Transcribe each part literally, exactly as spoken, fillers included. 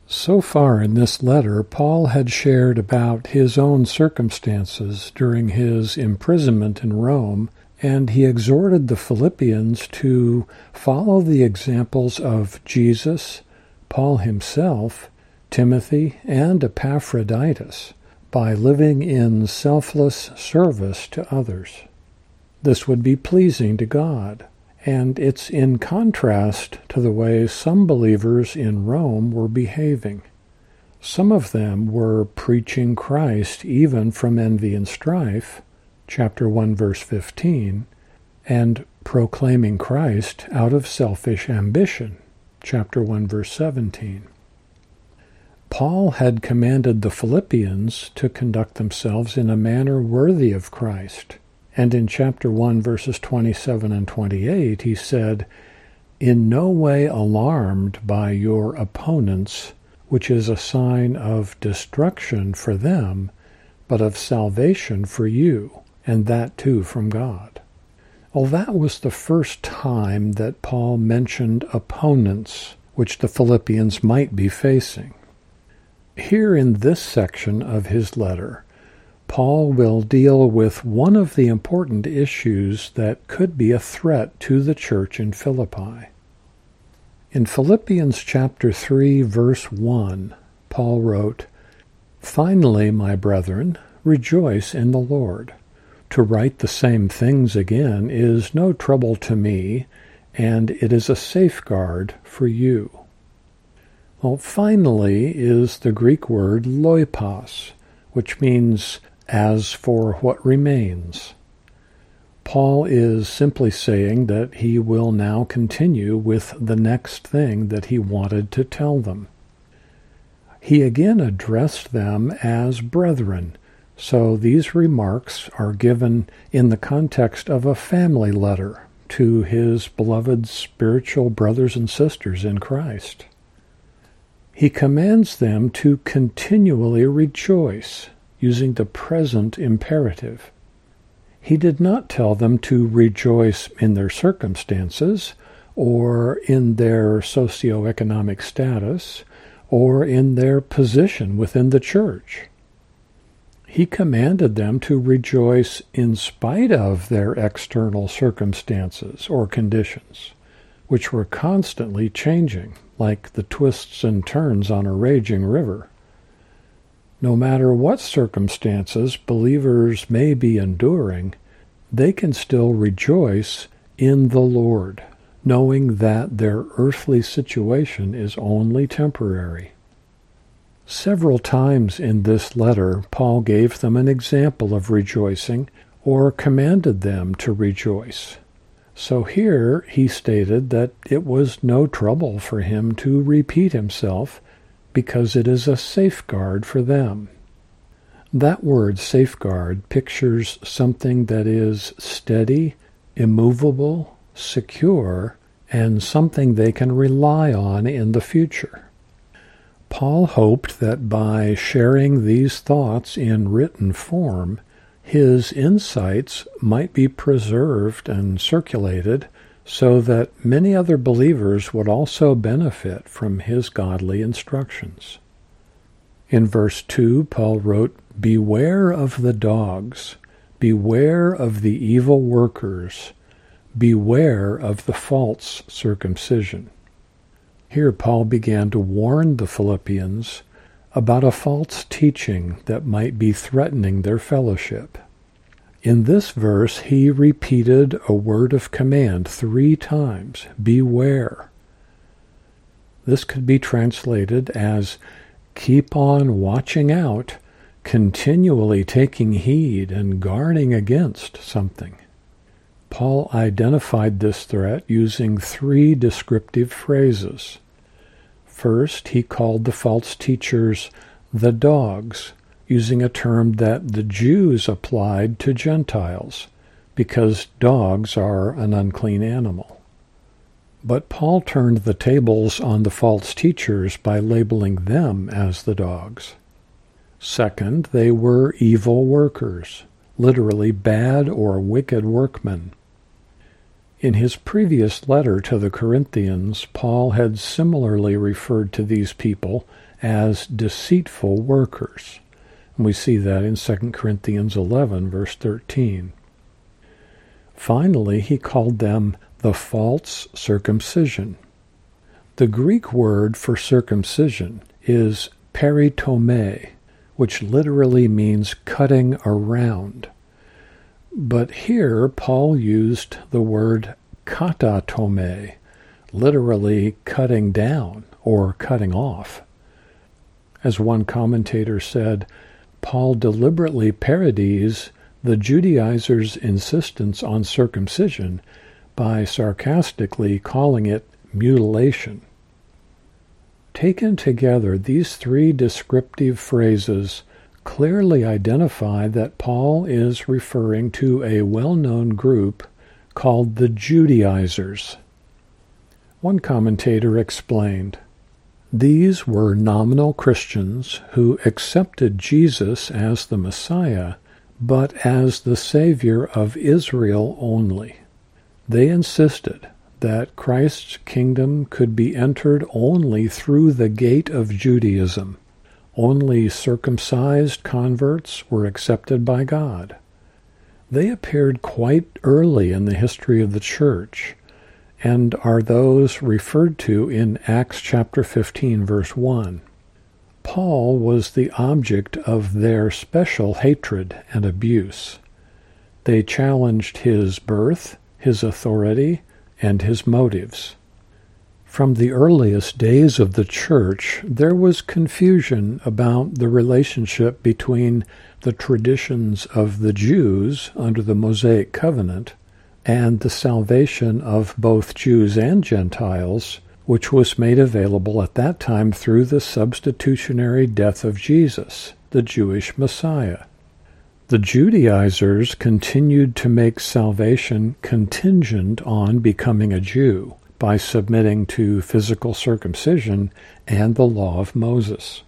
So far in this letter, Paul had shared about his own circumstances during his imprisonment in Rome, and he exhorted the Philippians to follow the examples of Jesus, Paul himself, Timothy, and Epaphroditus by living in selfless service to others. This would be pleasing to God, and it's in contrast to the way some believers in Rome were behaving. Some of them were preaching Christ even from envy and strife, chapter one, verse fifteen, and proclaiming Christ out of selfish ambition, chapter one, verse seventeen. Paul had commanded the Philippians to conduct themselves in a manner worthy of Christ, and in chapter one, verses twenty-seven and twenty-eight, he said, "In no way alarmed by your opponents, which is a sign of destruction for them, but of salvation for you, and that too from God." Well, that was the first time that Paul mentioned opponents which the Philippians might be facing. Here in this section of his letter, Paul will deal with one of the important issues that could be a threat to the church in Philippi. In Philippians chapter three, verse one, Paul wrote, "Finally, my brethren, rejoice in the Lord. To write the same things again is no trouble to me, and it is a safeguard for you." Well, finally is the Greek word loipos, which means as for what remains. Paul is simply saying that he will now continue with the next thing that he wanted to tell them. He again addressed them as brethren, so these remarks are given in the context of a family letter to his beloved spiritual brothers and sisters in Christ. He commands them to continually rejoice, using the present imperative. He did not tell them to rejoice in their circumstances, or in their socioeconomic status, or in their position within the church. He commanded them to rejoice in spite of their external circumstances or conditions, which were constantly changing, like the twists and turns on a raging river. No matter what circumstances believers may be enduring, they can still rejoice in the Lord, knowing that their earthly situation is only temporary. Several times in this letter, Paul gave them an example of rejoicing or commanded them to rejoice. So here he stated that it was no trouble for him to repeat himself because it is a safeguard for them. That word safeguard pictures something that is steady, immovable, secure, and something they can rely on in the future. Paul hoped that by sharing these thoughts in written form, his insights might be preserved and circulated so that many other believers would also benefit from his godly instructions. In verse two, Paul wrote, "Beware of the dogs, beware of the evil workers, beware of the false circumcision." Here Paul began to warn the Philippians about a false teaching that might be threatening their fellowship. In this verse, he repeated a word of command three times, beware. This could be translated as keep on watching out, continually taking heed and guarding against something. Paul identified this threat using three descriptive phrases. First, he called the false teachers the dogs, using a term that the Jews applied to Gentiles, because dogs are an unclean animal. But Paul turned the tables on the false teachers by labeling them as the dogs. Second, they were evil workers, literally bad or wicked workmen. In his previous letter to the Corinthians, Paul had similarly referred to these people as deceitful workers. And we see that in Second Corinthians eleven, verse thirteen. Finally, he called them the false circumcision. The Greek word for circumcision is peritome, which literally means cutting around. But here Paul used the word katatome, literally cutting down or cutting off. As one commentator said, Paul deliberately parodies the Judaizers' insistence on circumcision by sarcastically calling it mutilation. Taken together, these three descriptive phrases clearly identify that Paul is referring to a well-known group called the Judaizers. One commentator explained, "These were nominal Christians who accepted Jesus as the Messiah, but as the Savior of Israel only. They insisted that Christ's kingdom could be entered only through the gate of Judaism. Only circumcised converts were accepted by God. They appeared quite early in the history of the church, and are those referred to in Acts chapter fifteen, verse one. Paul was the object of their special hatred and abuse. They challenged his birth, his authority, and his motives. From the earliest days of the church, there was confusion about the relationship between the traditions of the Jews under the Mosaic covenant and the salvation of both Jews and Gentiles, which was made available at that time through the substitutionary death of Jesus, the Jewish Messiah. The Judaizers continued to make salvation contingent on becoming a Jew by submitting to physical circumcision and the law of Moses.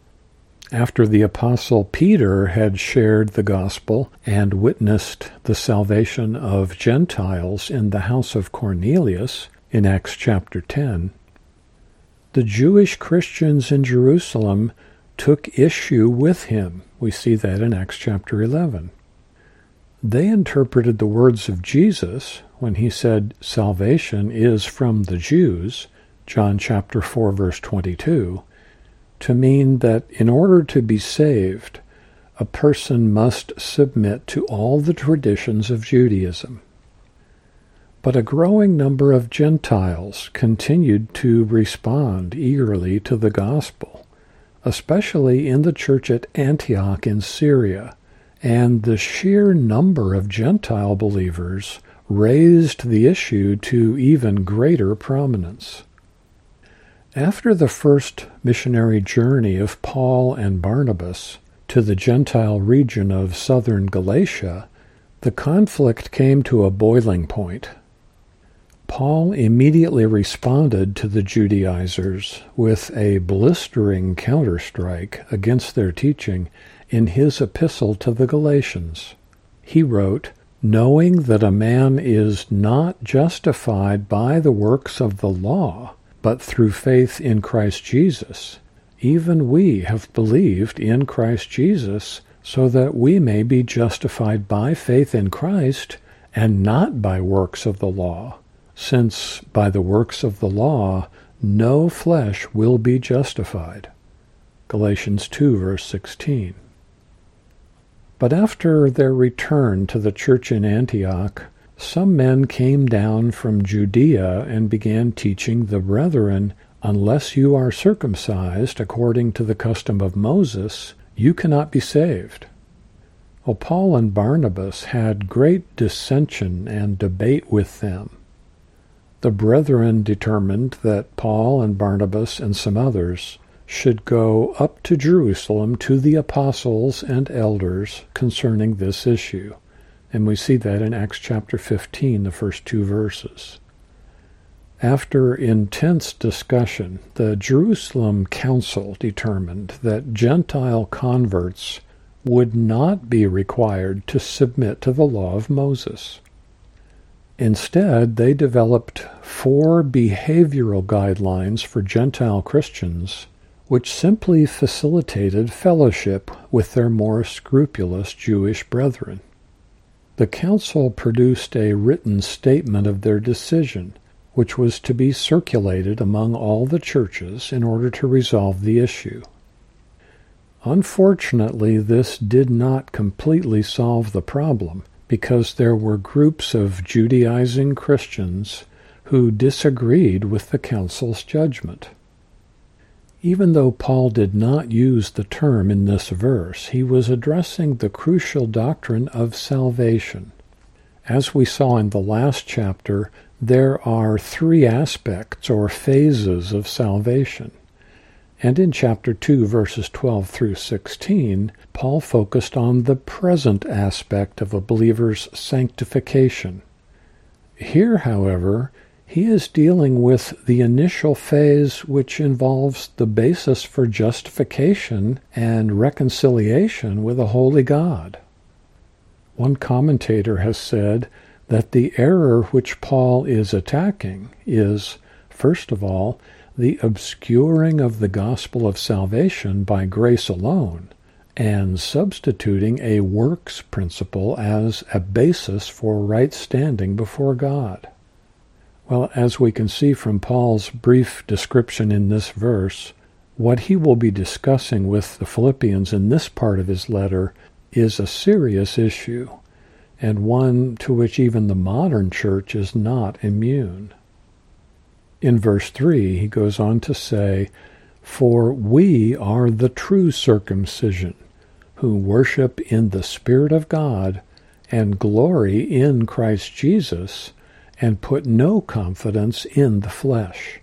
After the Apostle Peter had shared the gospel and witnessed the salvation of Gentiles in the house of Cornelius in Acts chapter ten, the Jewish Christians in Jerusalem took issue with him. We see that in Acts chapter eleven. They interpreted the words of Jesus when he said salvation is from the Jews, John chapter four, verse twenty-two, to mean that in order to be saved, a person must submit to all the traditions of Judaism. But a growing number of Gentiles continued to respond eagerly to the gospel, especially in the church at Antioch in Syria, and the sheer number of Gentile believers raised the issue to even greater prominence. After the first missionary journey of Paul and Barnabas to the Gentile region of southern Galatia, the conflict came to a boiling point. Paul immediately responded to the Judaizers with a blistering counterstrike against their teaching in his epistle to the Galatians. He wrote, "Knowing that a man is not justified by the works of the law, but through faith in Christ Jesus, even we have believed in Christ Jesus, so that we may be justified by faith in Christ, and not by works of the law, since by the works of the law no flesh will be justified." Galatians two, verse sixteen. But after their return to the church in Antioch, some men came down from Judea and began teaching the brethren, "Unless you are circumcised according to the custom of Moses, you cannot be saved." Well, Paul and Barnabas had great dissension and debate with them. The brethren determined that Paul and Barnabas and some others should go up to Jerusalem to the apostles and elders concerning this issue. And we see that in Acts chapter fifteen, the first two verses. After intense discussion, the Jerusalem council determined that Gentile converts would not be required to submit to the law of Moses. Instead, they developed four behavioral guidelines for Gentile Christians, which simply facilitated fellowship with their more scrupulous Jewish brethren. The council produced a written statement of their decision, which was to be circulated among all the churches in order to resolve the issue. Unfortunately, this did not completely solve the problem, because there were groups of Judaizing Christians who disagreed with the council's judgment. Even though Paul did not use the term in this verse, he was addressing the crucial doctrine of salvation. As we saw in the last chapter, there are three aspects or phases of salvation. And in chapter two, verses twelve through sixteen, Paul focused on the present aspect of a believer's sanctification. Here, however, he is dealing with the initial phase, which involves the basis for justification and reconciliation with a holy God. One commentator has said that the error which Paul is attacking is, first of all, the obscuring of the gospel of salvation by grace alone, and substituting a works principle as a basis for right standing before God. Well, as we can see from Paul's brief description in this verse, what he will be discussing with the Philippians in this part of his letter is a serious issue, and one to which even the modern church is not immune. In verse three, he goes on to say, "For we are the true circumcision, who worship in the Spirit of God, and glory in Christ Jesus, and put no confidence in the flesh."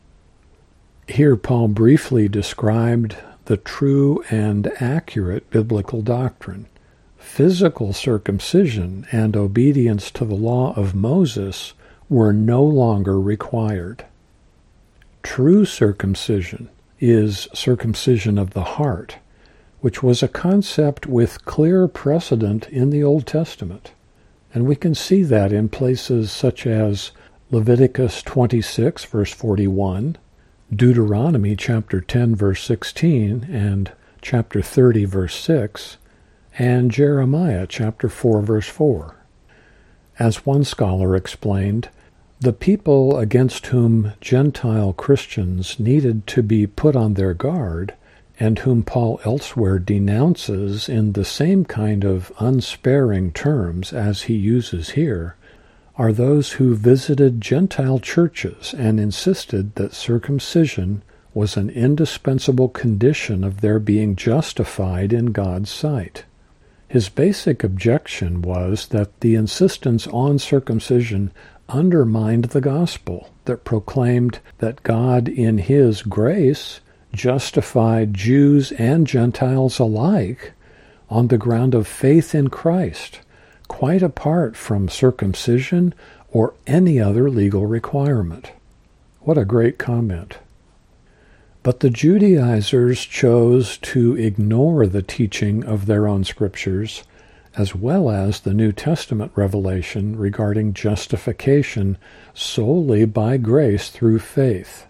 Here Paul briefly described the true and accurate biblical doctrine. Physical circumcision and obedience to the law of Moses were no longer required. True circumcision is circumcision of the heart, which was a concept with clear precedent in the Old Testament. And we can see that in places such as Leviticus twenty-six, verse forty-one, Deuteronomy chapter ten, verse sixteen, and chapter thirty, verse six, and Jeremiah chapter four, verse four. As one scholar explained, the people against whom Gentile Christians needed to be put on their guard, and whom Paul elsewhere denounces in the same kind of unsparing terms as he uses here, are those who visited Gentile churches and insisted that circumcision was an indispensable condition of their being justified in God's sight. His basic objection was that the insistence on circumcision undermined the gospel that proclaimed that God in his grace justified Jews and Gentiles alike on the ground of faith in Christ, quite apart from circumcision or any other legal requirement. What a great comment. But the Judaizers chose to ignore the teaching of their own scriptures, as well as the New Testament revelation regarding justification solely by grace through faith.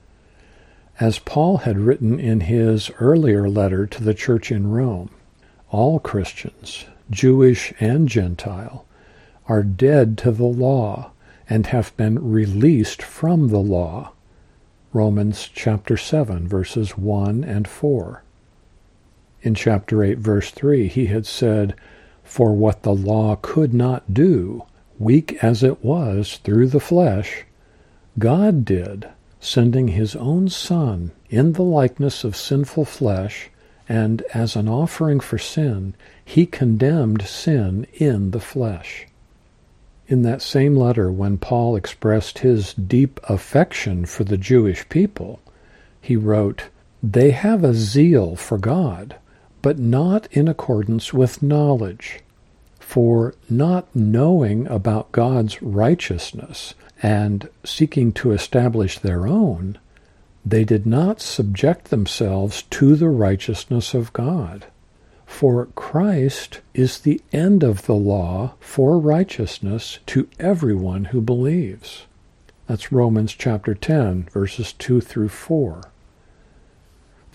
As Paul had written in his earlier letter to the church in Rome, all Christians, Jewish and Gentile, are dead to the law and have been released from the law. Romans chapter seven, verses one and four. In chapter eight, verse three, he had said, "For what the law could not do, weak as it was through the flesh, God did, sending his own Son in the likeness of sinful flesh, and as an offering for sin, he condemned sin in the flesh." In that same letter, when Paul expressed his deep affection for the Jewish people, he wrote, "They have a zeal for God, but not in accordance with knowledge. For not knowing about God's righteousness and seeking to establish their own, they did not subject themselves to the righteousness of God. For Christ is the end of the law for righteousness to everyone who believes." That's Romans chapter ten, verses two through four.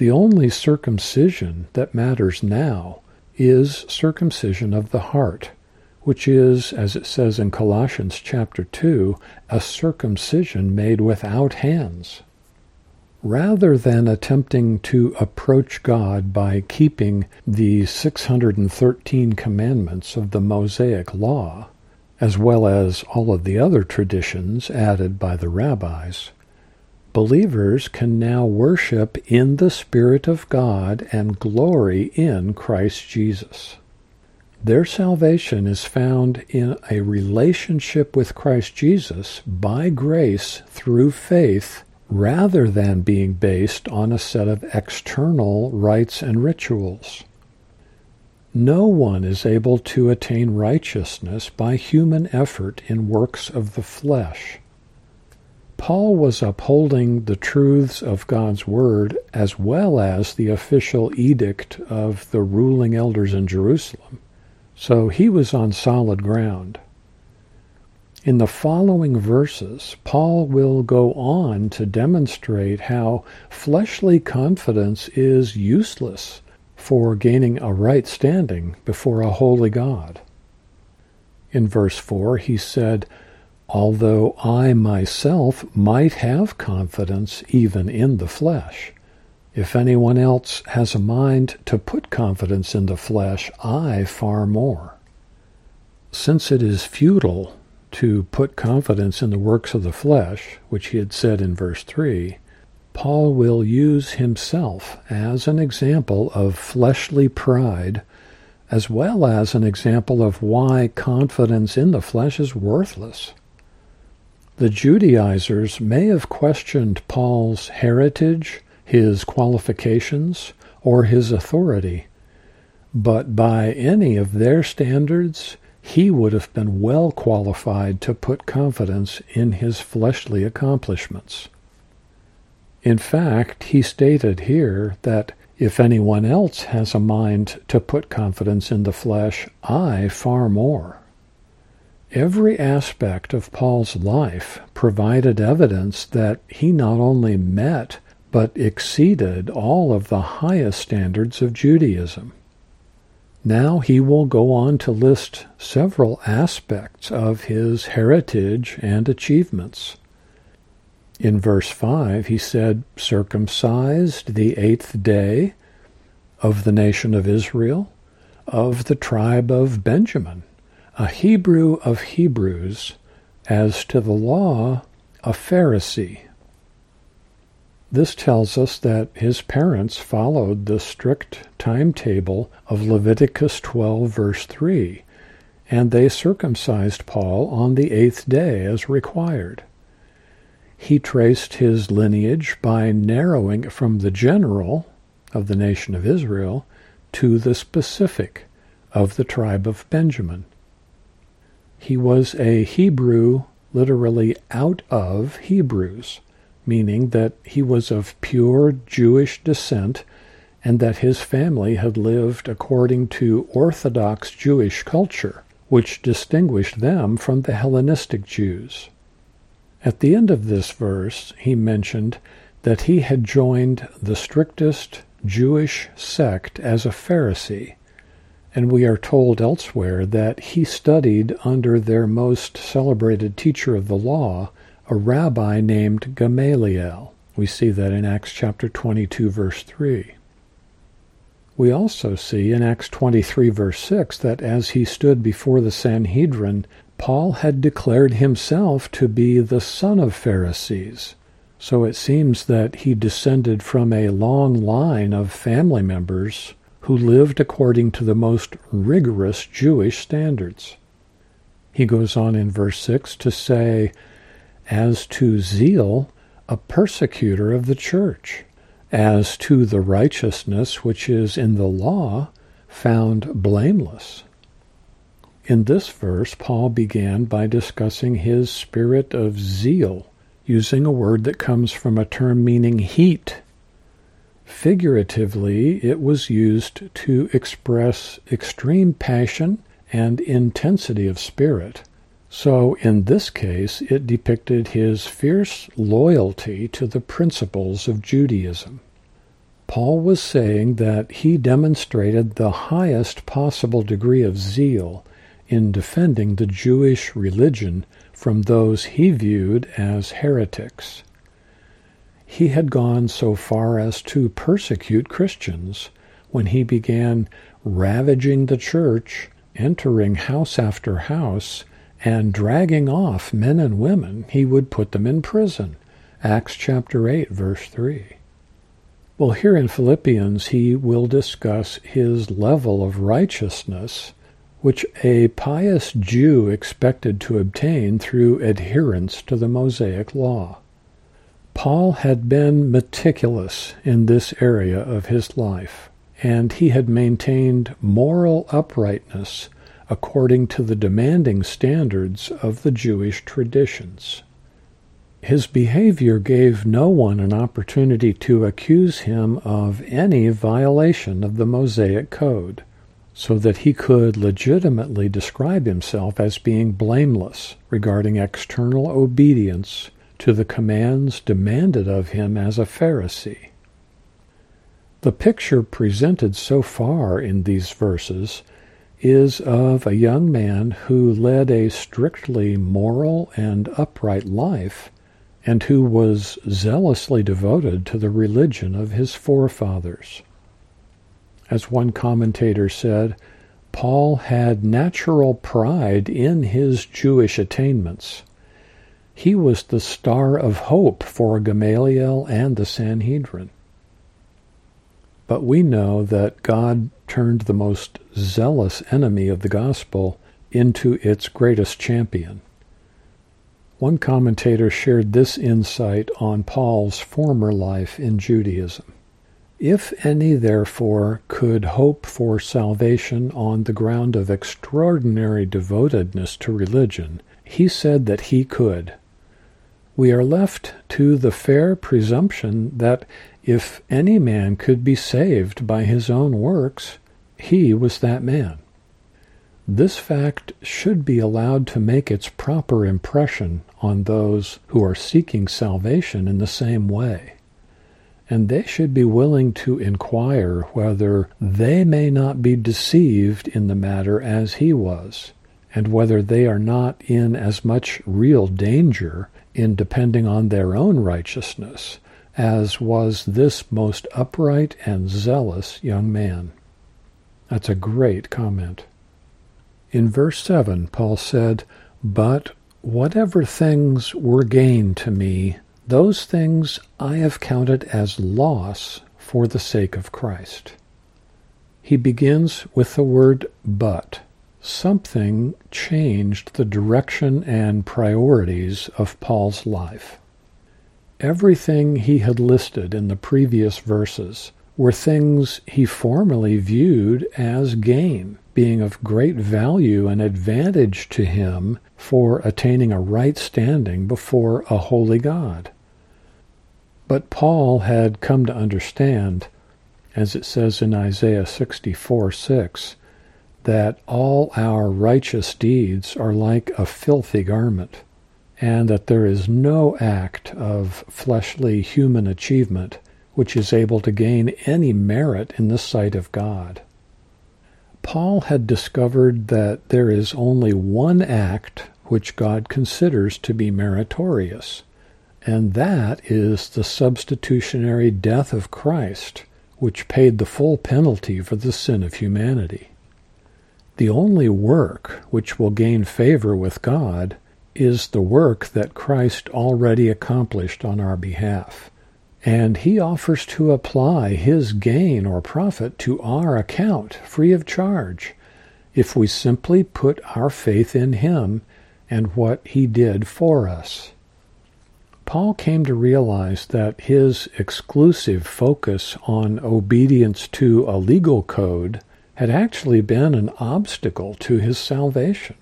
The only circumcision that matters now is circumcision of the heart, which is, as it says in Colossians chapter two, a circumcision made without hands. Rather than attempting to approach God by keeping the six hundred thirteen commandments of the Mosaic Law, as well as all of the other traditions added by the rabbis, believers can now worship in the Spirit of God and glory in Christ Jesus. Their salvation is found in a relationship with Christ Jesus by grace through faith, rather than being based on a set of external rites and rituals. No one is able to attain righteousness by human effort in works of the flesh. Paul was upholding the truths of God's Word as well as the official edict of the ruling elders in Jerusalem, so he was on solid ground. In the following verses, Paul will go on to demonstrate how fleshly confidence is useless for gaining a right standing before a holy God. In verse four, he said, "Although I myself might have confidence even in the flesh, if anyone else has a mind to put confidence in the flesh, I far more. Since it is futile to put confidence in the works of the flesh," which he had said in verse three, Paul will use himself as an example of fleshly pride, as well as an example of why confidence in the flesh is worthless. The Judaizers may have questioned Paul's heritage, his qualifications, or his authority, but by any of their standards, he would have been well qualified to put confidence in his fleshly accomplishments. In fact, he stated here that if anyone else has a mind to put confidence in the flesh, I far more. Every aspect of Paul's life provided evidence that he not only met but exceeded all of the highest standards of Judaism. Now he will go on to list several aspects of his heritage and achievements. In verse five, he said, "Circumcised the eighth day, of the nation of Israel, of the tribe of Benjamin, a Hebrew of Hebrews, as to the law, a Pharisee." This tells us that his parents followed the strict timetable of Leviticus twelve, verse three, and they circumcised Paul on the eighth day as required. He traced his lineage by narrowing from the general of the nation of Israel to the specific of the tribe of Benjamin. He was a Hebrew, literally out of Hebrews, meaning that he was of pure Jewish descent and that his family had lived according to Orthodox Jewish culture, which distinguished them from the Hellenistic Jews. At the end of this verse, he mentioned that he had joined the strictest Jewish sect as a Pharisee, and we are told elsewhere that he studied under their most celebrated teacher of the law, a rabbi named Gamaliel. We see that in Acts chapter twenty-two, verse three. We also see in Acts twenty-three, verse six, that as he stood before the Sanhedrin, Paul had declared himself to be the son of Pharisees. So it seems that he descended from a long line of family members who lived according to the most rigorous Jewish standards. He goes on in verse six to say, "As to zeal, a persecutor of the church. As to the righteousness which is in the law, found blameless." In this verse, Paul began by discussing his spirit of zeal, using a word that comes from a term meaning heat. Figuratively, it was used to express extreme passion and intensity of spirit. So in this case, it depicted his fierce loyalty to the principles of Judaism. Paul was saying that he demonstrated the highest possible degree of zeal in defending the Jewish religion from those he viewed as heretics. He had gone so far as to persecute Christians when he began ravaging the church, entering house after house, and dragging off men and women. He would put them in prison. Acts chapter eight, verse three. Well, here in Philippians, he will discuss his level of righteousness, which a pious Jew expected to obtain through adherence to the Mosaic law. Paul had been meticulous in this area of his life, and he had maintained moral uprightness according to the demanding standards of the Jewish traditions. His behavior gave no one an opportunity to accuse him of any violation of the Mosaic Code, so that he could legitimately describe himself as being blameless regarding external obedience to the commands demanded of him as a Pharisee. The picture presented so far in these verses is of a young man who led a strictly moral and upright life, and who was zealously devoted to the religion of his forefathers. As one commentator said, Paul had natural pride in his Jewish attainments. He was the star of hope for Gamaliel and the Sanhedrin. But we know that God turned the most zealous enemy of the gospel into its greatest champion. One commentator shared this insight on Paul's former life in Judaism. If any, therefore, could hope for salvation on the ground of extraordinary devotedness to religion, he said that he could. We are left to the fair presumption that if any man could be saved by his own works, he was that man. This fact should be allowed to make its proper impression on those who are seeking salvation in the same way, and they should be willing to inquire whether they may not be deceived in the matter as he was, and whether they are not in as much real danger in depending on their own righteousness as was this most upright and zealous young man. That's a great comment. In verse seven, Paul said, "But whatever things were gain to me, those things I have counted as loss for the sake of Christ." He begins with the word "but." Something changed the direction and priorities of Paul's life. Everything he had listed in the previous verses were things he formerly viewed as gain, being of great value and advantage to him for attaining a right standing before a holy God. But Paul had come to understand, as it says in Isaiah sixty-four six, that all our righteous deeds are like a filthy garment, and that there is no act of fleshly human achievement which is able to gain any merit in the sight of God. Paul had discovered that there is only one act which God considers to be meritorious, and that is the substitutionary death of Christ, which paid the full penalty for the sin of humanity. The only work which will gain favor with God is the work that Christ already accomplished on our behalf, and he offers to apply his gain or profit to our account free of charge if we simply put our faith in him and what he did for us. Paul came to realize that his exclusive focus on obedience to a legal code had actually been an obstacle to his salvation.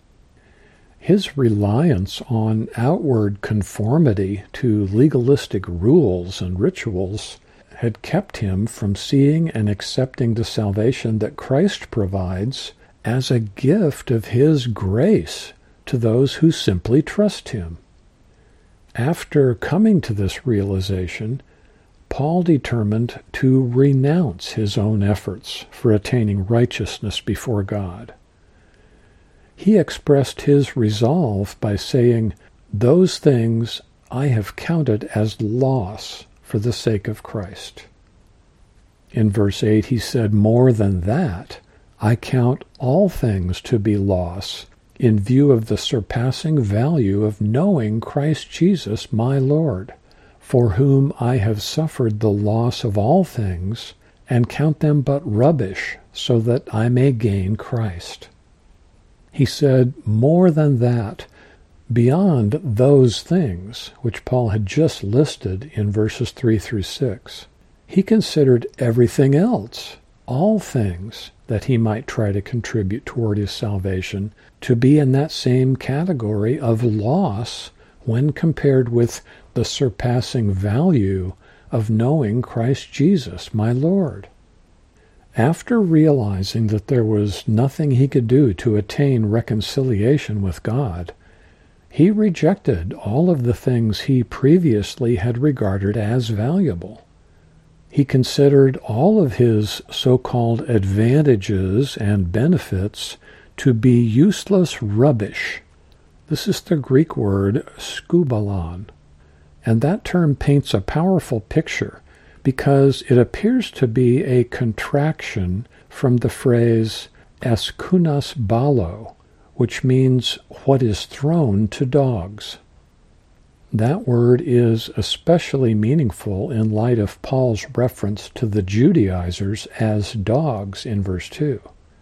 His reliance on outward conformity to legalistic rules and rituals had kept him from seeing and accepting the salvation that Christ provides as a gift of his grace to those who simply trust him. After coming to this realization, Paul determined to renounce his own efforts for attaining righteousness before God. He expressed his resolve by saying, "Those things I have counted as loss for the sake of Christ." In verse eight he said, "More than that, I count all things to be loss in view of the surpassing value of knowing Christ Jesus my Lord, for whom I have suffered the loss of all things, and count them but rubbish, so that I may gain Christ." He said, more than that, beyond those things which Paul had just listed in verses three through six. He considered everything else, all things that he might try to contribute toward his salvation, to be in that same category of loss when compared with the surpassing value of knowing Christ Jesus, my Lord. After realizing that there was nothing he could do to attain reconciliation with God, he rejected all of the things he previously had regarded as valuable. He considered all of his so-called advantages and benefits to be useless rubbish. This is the Greek word skubalon, and that term paints a powerful picture because it appears to be a contraction from the phrase eskunas balo, which means what is thrown to dogs. That word is especially meaningful in light of Paul's reference to the Judaizers as dogs in verse two.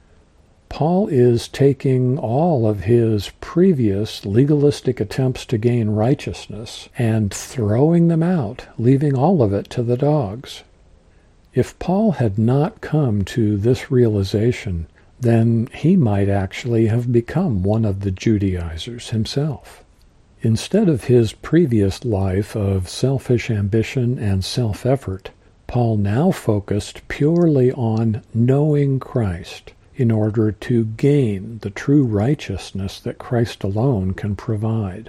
Paul is taking all of his previous legalistic attempts to gain righteousness and throwing them out, leaving all of it to the dogs. If Paul had not come to this realization, then he might actually have become one of the Judaizers himself. Instead of his previous life of selfish ambition and self-effort, Paul now focused purely on knowing Christ in order to gain the true righteousness that Christ alone can provide.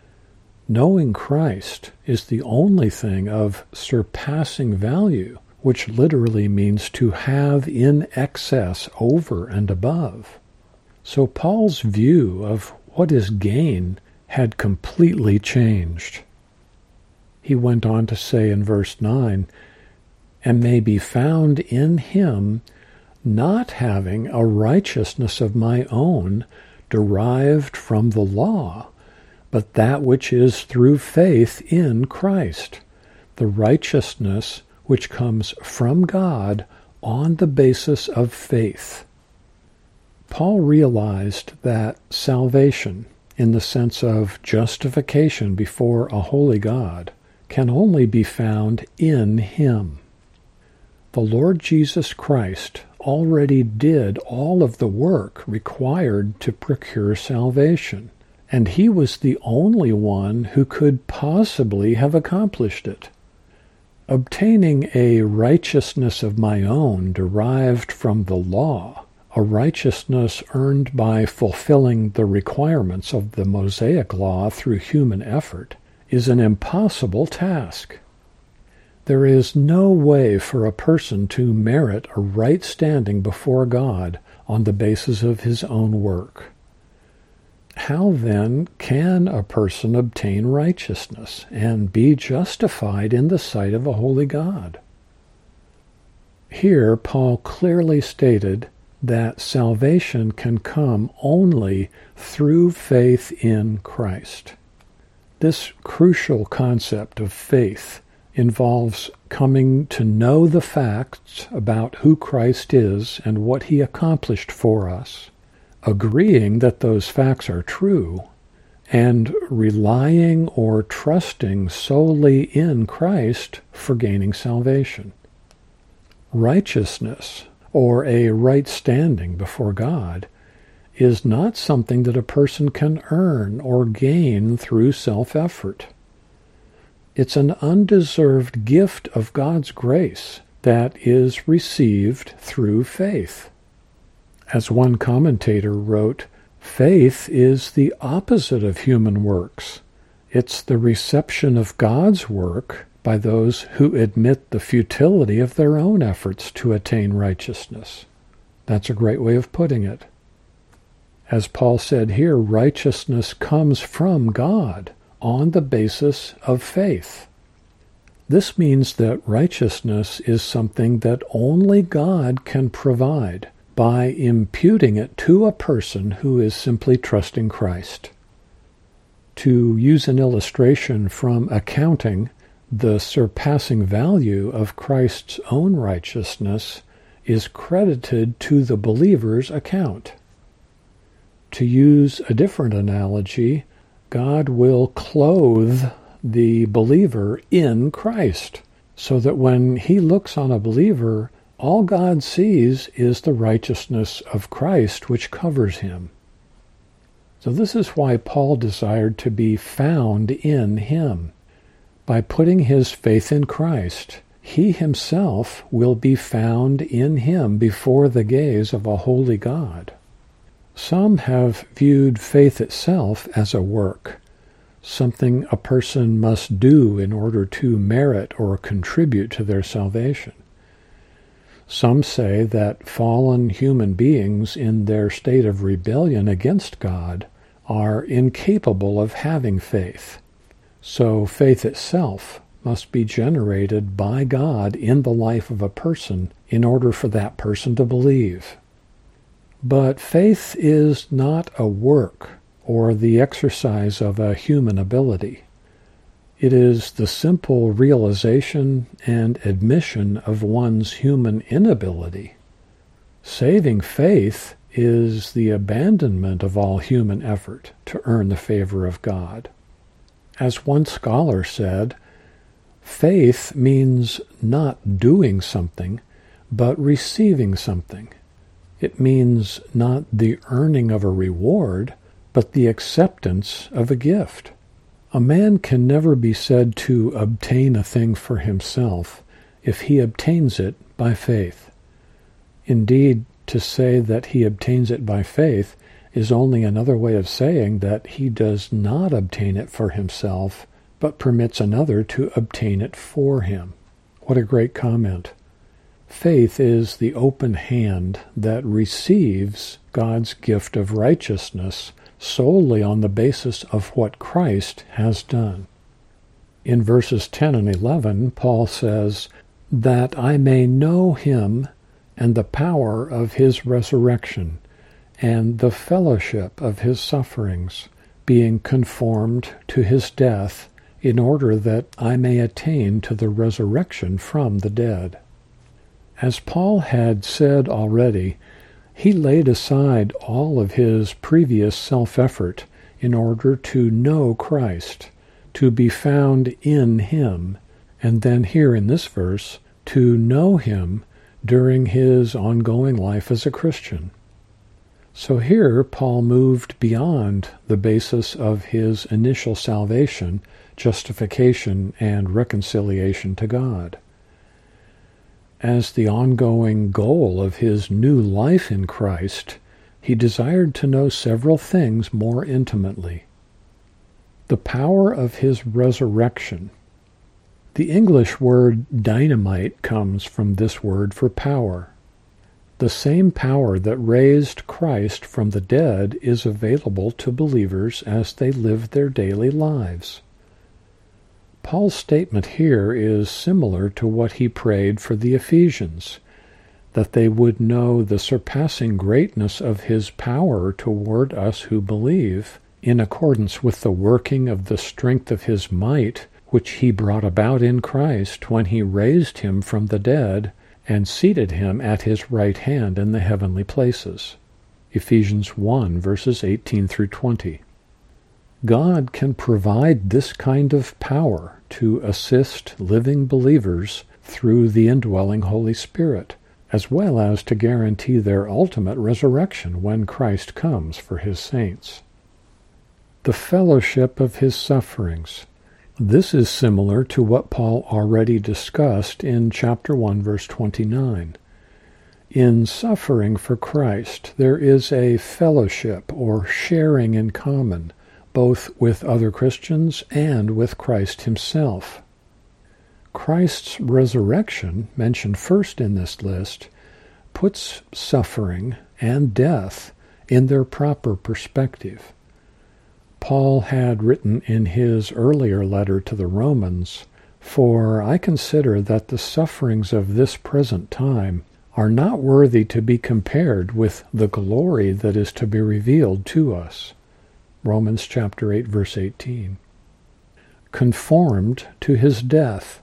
Knowing Christ is the only thing of surpassing value, which literally means to have in excess, over and above. So Paul's view of what is gain had completely changed. He went on to say in verse nine, "And may be found in him, not having a righteousness of my own derived from the law, but that which is through faith in Christ, the righteousness which comes from God on the basis of faith." Paul realized that salvation, in the sense of justification before a holy God, can only be found in him. The Lord Jesus Christ already did all of the work required to procure salvation, and he was the only one who could possibly have accomplished it. Obtaining a righteousness of my own derived from the law, a righteousness earned by fulfilling the requirements of the Mosaic law through human effort, is an impossible task. There is no way for a person to merit a right standing before God on the basis of his own work. How then can a person obtain righteousness and be justified in the sight of a holy God? Here Paul clearly stated that salvation can come only through faith in Christ. This crucial concept of faith involves coming to know the facts about who Christ is and what he accomplished for us, agreeing that those facts are true, and relying or trusting solely in Christ for gaining salvation. Righteousness, or a right standing before God, is not something that a person can earn or gain through self-effort. It's an undeserved gift of God's grace that is received through faith. As one commentator wrote, faith is the opposite of human works. It's the reception of God's work by those who admit the futility of their own efforts to attain righteousness. That's a great way of putting it. As Paul said here, righteousness comes from God on the basis of faith. This means that righteousness is something that only God can provide by imputing it to a person who is simply trusting Christ. To use an illustration from accounting, the surpassing value of Christ's own righteousness is credited to the believer's account. To use a different analogy, God will clothe the believer in Christ, so that when he looks on a believer, all God sees is the righteousness of Christ which covers him. So this is why Paul desired to be found in him. By putting his faith in Christ, he himself will be found in him before the gaze of a holy God. Some have viewed faith itself as a work, something a person must do in order to merit or contribute to their salvation. Some say that fallen human beings in their state of rebellion against God are incapable of having faith. So faith itself must be generated by God in the life of a person in order for that person to believe. But faith is not a work or the exercise of a human ability. It is the simple realization and admission of one's human inability. Saving faith is the abandonment of all human effort to earn the favor of God. As one scholar said, faith means not doing something, but receiving something. It means not the earning of a reward, but the acceptance of a gift. A man can never be said to obtain a thing for himself if he obtains it by faith. Indeed, to say that he obtains it by faith is only another way of saying that he does not obtain it for himself, but permits another to obtain it for him. What a great comment. Faith is the open hand that receives God's gift of righteousness solely on the basis of what Christ has done. In verses ten and eleven, Paul says, "That I may know him and the power of his resurrection, and the fellowship of his sufferings, being conformed to his death, in order that I may attain to the resurrection from the dead." As Paul had said already, he laid aside all of his previous self-effort in order to know Christ, to be found in him, and then here in this verse, to know him during his ongoing life as a Christian. So here Paul moved beyond the basis of his initial salvation, justification, and reconciliation to God. As the ongoing goal of his new life in Christ, he desired to know several things more intimately. The power of his resurrection. The English word dynamite comes from this word for power. The same power that raised Christ from the dead is available to believers as they live their daily lives. Paul's statement here is similar to what he prayed for the Ephesians, that they would know the surpassing greatness of his power toward us who believe, in accordance with the working of the strength of his might, which he brought about in Christ when he raised him from the dead and seated him at his right hand in the heavenly places. Ephesians one, verses eighteen through twenty. God can provide this kind of power to assist living believers through the indwelling Holy Spirit, as well as to guarantee their ultimate resurrection when Christ comes for his saints. The fellowship of his sufferings. This is similar to what Paul already discussed in chapter one, verse twenty-nine. In suffering for Christ, there is a fellowship or sharing in common, both with other Christians and with Christ himself. Christ's resurrection, mentioned first in this list, puts suffering and death in their proper perspective. Paul had written in his earlier letter to the Romans, "For I consider that the sufferings of this present time are not worthy to be compared with the glory that is to be revealed to us." Romans chapter eight, verse eighteen. Conformed to his death.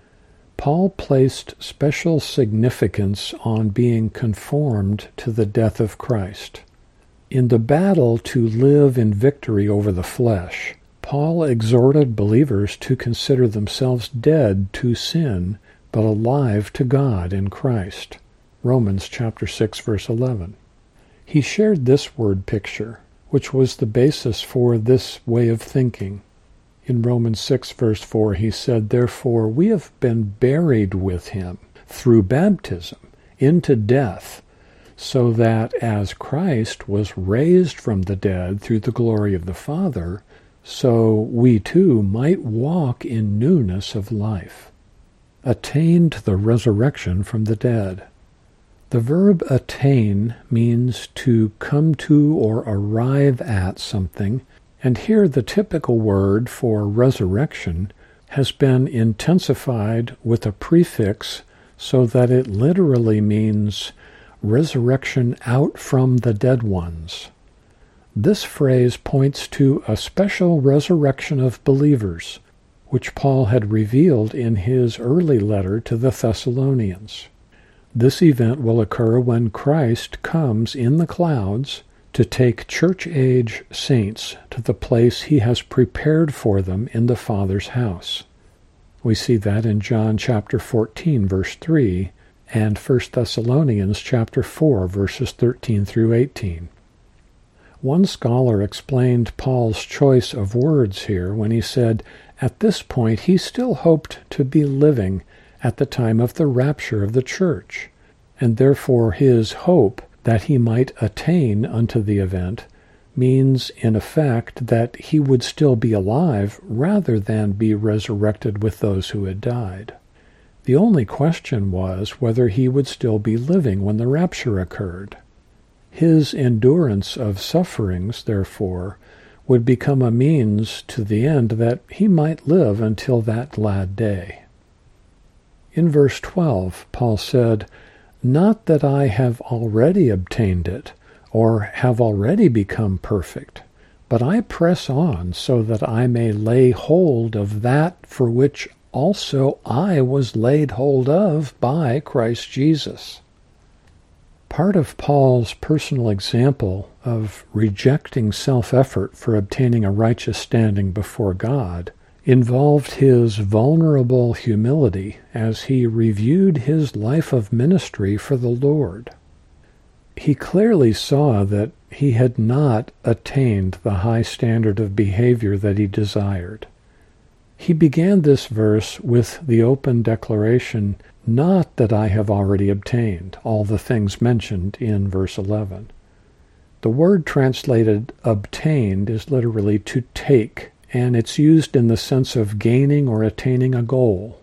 Paul placed special significance on being conformed to the death of Christ. In the battle to live in victory over the flesh, Paul exhorted believers to consider themselves dead to sin, but alive to God in Christ. Romans chapter six, verse eleven. He shared this word picture, which was the basis for this way of thinking. In Romans six, verse four, he said, "Therefore we have been buried with him through baptism into death, so that as Christ was raised from the dead through the glory of the Father, so we too might walk in newness of life." Attained the resurrection from the dead. The verb attain means to come to or arrive at something, and here the typical word for resurrection has been intensified with a prefix so that it literally means resurrection out from the dead ones. This phrase points to a special resurrection of believers, which Paul had revealed in his early letter to the Thessalonians. This event will occur when Christ comes in the clouds to take church-age saints to the place he has prepared for them in the Father's house. We see that in John chapter fourteen, verse three, and First Thessalonians chapter four, verses thirteen through eighteen. One scholar explained Paul's choice of words here when he said, at this point he still hoped to be living at the time of the rapture of the church, and therefore his hope that he might attain unto the event means in effect that he would still be alive rather than be resurrected with those who had died. The only question was whether he would still be living when the rapture occurred. His endurance of sufferings, therefore, would become a means to the end that he might live until that glad day. In verse twelve, Paul said, "Not that I have already obtained it, or have already become perfect, but I press on so that I may lay hold of that for which also I was laid hold of by Christ Jesus." Part of Paul's personal example of rejecting self-effort for obtaining a righteous standing before God involved his vulnerable humility as he reviewed his life of ministry for the Lord. He clearly saw that he had not attained the high standard of behavior that he desired. He began this verse with the open declaration, "Not that I have already obtained all the things mentioned in verse eleven. The word translated obtained is literally to take, and it's used in the sense of gaining or attaining a goal.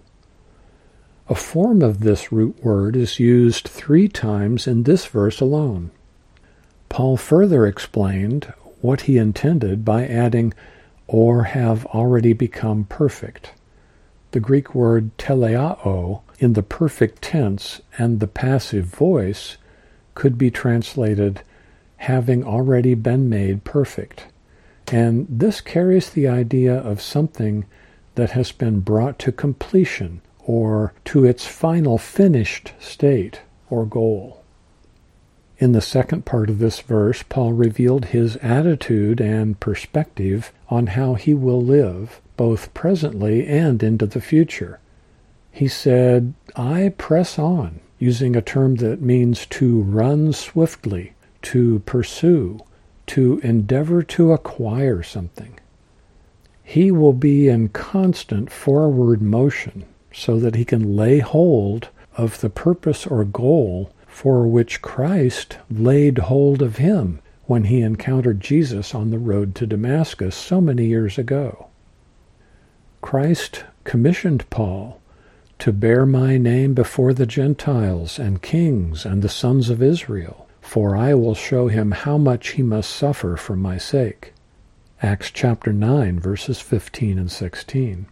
A form of this root word is used three times in this verse alone. Paul further explained what he intended by adding, or have already become perfect. The Greek word teleao in the perfect tense and the passive voice could be translated having already been made perfect. And this carries the idea of something that has been brought to completion or to its final finished state or goal. In the second part of this verse, Paul revealed his attitude and perspective on how he will live, both presently and into the future. He said, "I press on," using a term that means to run swiftly, to pursue, to endeavor to acquire something. He will be in constant forward motion so that he can lay hold of the purpose or goal for which Christ laid hold of him when he encountered Jesus on the road to Damascus so many years ago. Christ commissioned Paul to bear my name before the Gentiles and kings and the sons of Israel, for I will show him how much he must suffer for my sake. Acts chapter nine, verses fifteen and sixteen.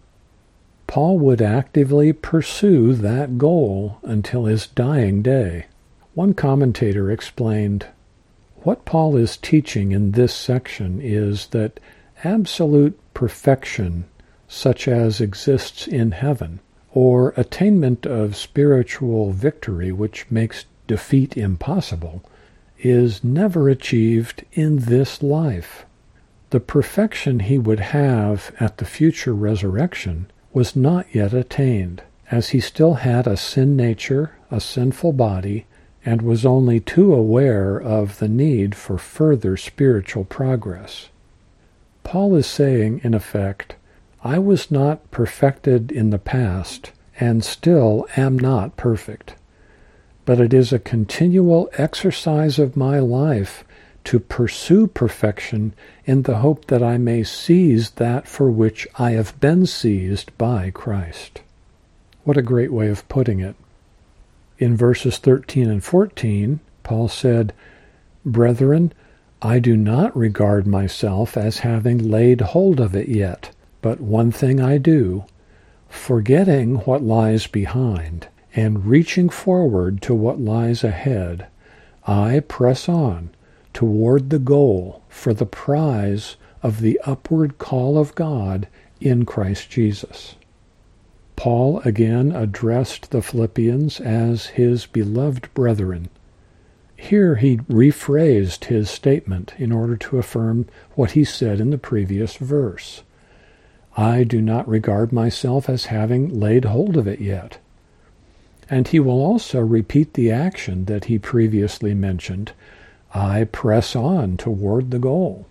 Paul would actively pursue that goal until his dying day. One commentator explained, "What Paul is teaching in this section is that absolute perfection, such as exists in heaven, or attainment of spiritual victory which makes defeat impossible, is never achieved in this life. The perfection he would have at the future resurrection was not yet attained, as he still had a sin nature, a sinful body, and was only too aware of the need for further spiritual progress." Paul is saying, in effect, I was not perfected in the past, and still am not perfect. But it is a continual exercise of my life to pursue perfection in the hope that I may seize that for which I have been seized by Christ. What a great way of putting it. In verses thirteen and fourteen, Paul said, "Brethren, I do not regard myself as having laid hold of it yet, but one thing I do, forgetting what lies behind, and reaching forward to what lies ahead, I press on toward the goal for the prize of the upward call of God in Christ Jesus." Paul again addressed the Philippians as his beloved brethren. Here he rephrased his statement in order to affirm what he said in the previous verse. I do not regard myself as having laid hold of it yet. And he will also repeat the action that he previously mentioned. I press on toward the goal.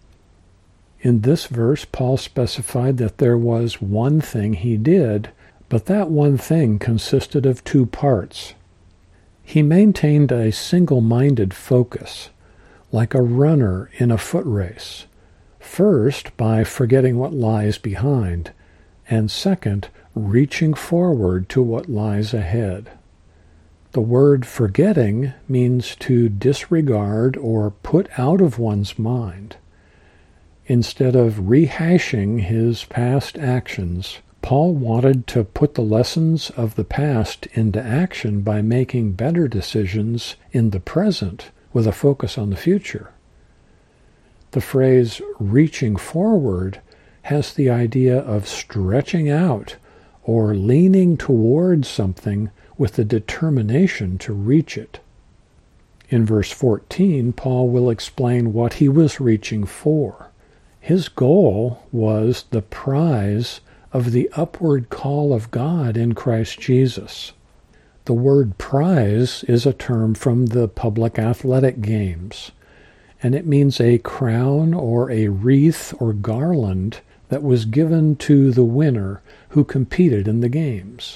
In this verse, Paul specified that there was one thing he did, but that one thing consisted of two parts. He maintained a single-minded focus, like a runner in a foot race, first by forgetting what lies behind, and second, reaching forward to what lies ahead. The word forgetting means to disregard or put out of one's mind. Instead of rehashing his past actions, Paul wanted to put the lessons of the past into action by making better decisions in the present with a focus on the future. The phrase reaching forward has the idea of stretching out or leaning toward something with the determination to reach it. In verse fourteen, Paul will explain what he was reaching for. His goal was the prize of the upward call of God in Christ Jesus. The word prize is a term from the public athletic games, and it means a crown or a wreath or garland that was given to the winner who competed in the games.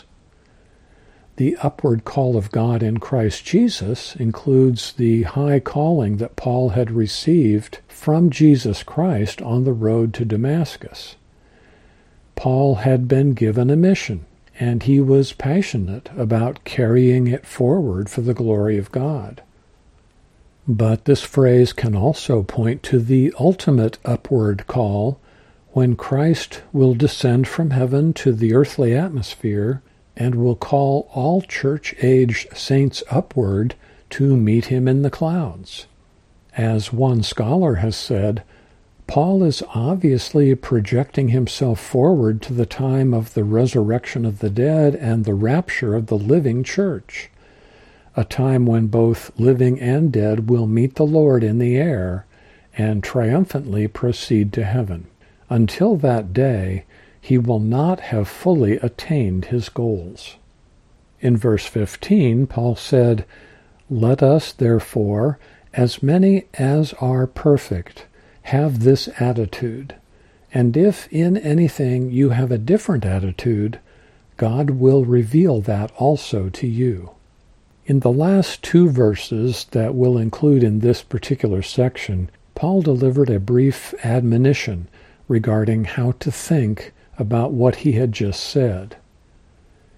The upward call of God in Christ Jesus includes the high calling that Paul had received from Jesus Christ on the road to Damascus. Paul had been given a mission, and he was passionate about carrying it forward for the glory of God. But this phrase can also point to the ultimate upward call when Christ will descend from heaven to the earthly atmosphere and will call all church-age saints upward to meet him in the clouds. As one scholar has said, Paul is obviously projecting himself forward to the time of the resurrection of the dead and the rapture of the living church, a time when both living and dead will meet the Lord in the air and triumphantly proceed to heaven. Until that day, he will not have fully attained his goals. In verse fifteen, Paul said, "Let us, therefore, as many as are perfect, have this attitude, and if in anything you have a different attitude, God will reveal that also to you." In the last two verses that we'll include in this particular section, Paul delivered a brief admonition regarding how to think about what he had just said.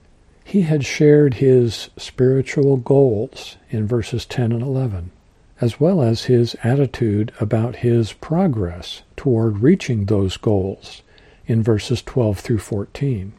He had shared his spiritual goals in verses ten and eleven, as well as his attitude about his progress toward reaching those goals in verses twelve through fourteen.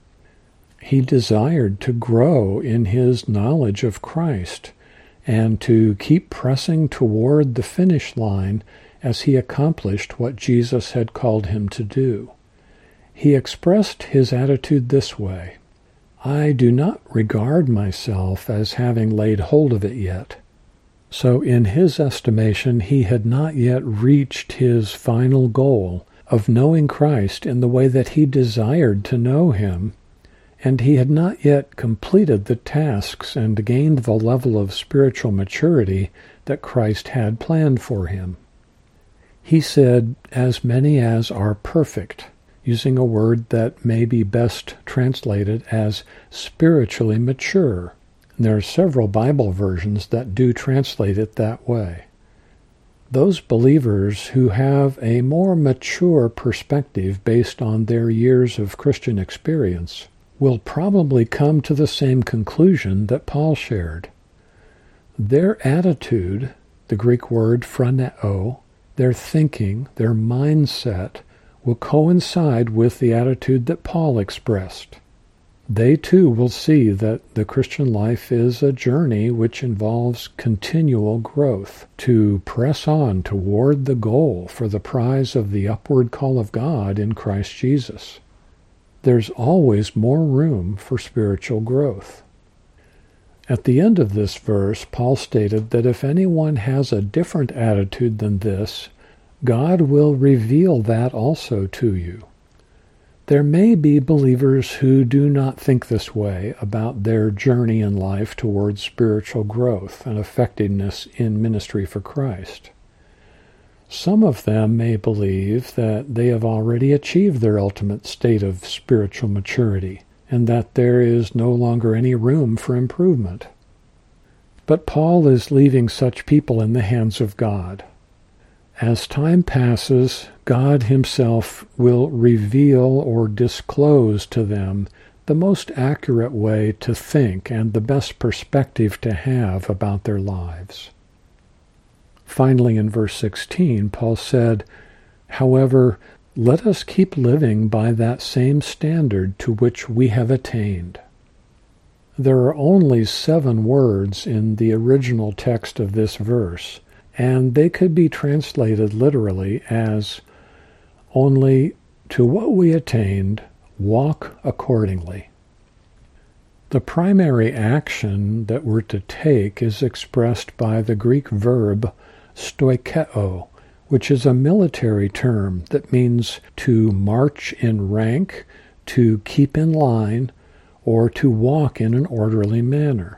He desired to grow in his knowledge of Christ and to keep pressing toward the finish line as he accomplished what Jesus had called him to do. He expressed his attitude this way: "I do not regard myself as having laid hold of it yet." So in his estimation, he had not yet reached his final goal of knowing Christ in the way that he desired to know him, and he had not yet completed the tasks and gained the level of spiritual maturity that Christ had planned for him. He said, "As many as are perfect," using a word that may be best translated as spiritually mature. There are several Bible versions that do translate it that way. Those believers who have a more mature perspective based on their years of Christian experience will probably come to the same conclusion that Paul shared. Their attitude, the Greek word phroneo, their thinking, their mindset, will coincide with the attitude that Paul expressed. They too will see that the Christian life is a journey which involves continual growth, to press on toward the goal for the prize of the upward call of God in Christ Jesus. There's always more room for spiritual growth. At the end of this verse, Paul stated that if anyone has a different attitude than this, God will reveal that also to you. There may be believers who do not think this way about their journey in life towards spiritual growth and effectiveness in ministry for Christ. Some of them may believe that they have already achieved their ultimate state of spiritual maturity, and that there is no longer any room for improvement. But Paul is leaving such people in the hands of God. As time passes, God himself will reveal or disclose to them the most accurate way to think and the best perspective to have about their lives. Finally, in verse sixteen, Paul said, "However, let us keep living by that same standard to which we have attained." There are only seven words in the original text of this verse, and they could be translated literally as, "Only to what we attained, walk accordingly." The primary action that we're to take is expressed by the Greek verb stoikeo, which is a military term that means to march in rank, to keep in line, or to walk in an orderly manner.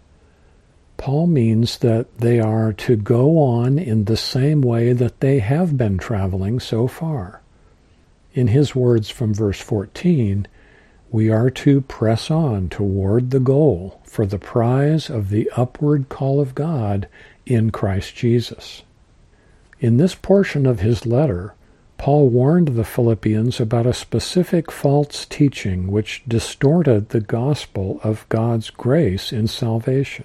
Paul means that they are to go on in the same way that they have been traveling so far. In his words from verse fourteen, we are to press on toward the goal for the prize of the upward call of God in Christ Jesus. In this portion of his letter, Paul warned the Philippians about a specific false teaching which distorted the gospel of God's grace in salvation.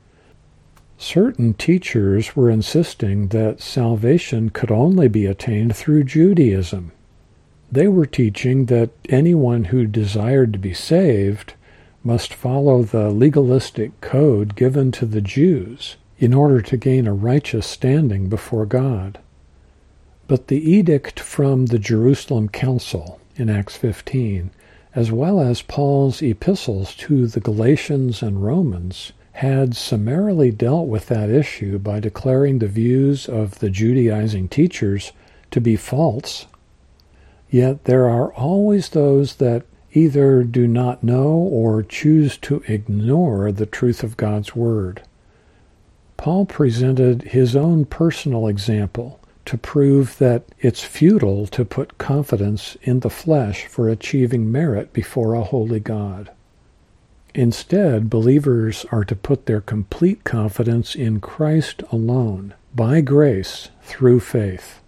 Certain teachers were insisting that salvation could only be attained through Judaism. They were teaching that anyone who desired to be saved must follow the legalistic code given to the Jews in order to gain a righteous standing before God. But the edict from the Jerusalem Council in Acts fifteen, as well as Paul's epistles to the Galatians and Romans, had summarily dealt with that issue by declaring the views of the Judaizing teachers to be false. Yet there are always those that either do not know or choose to ignore the truth of God's Word. Paul presented his own personal example to prove that it's futile to put confidence in the flesh for achieving merit before a holy God. Instead, believers are to put their complete confidence in Christ alone, by grace, through faith.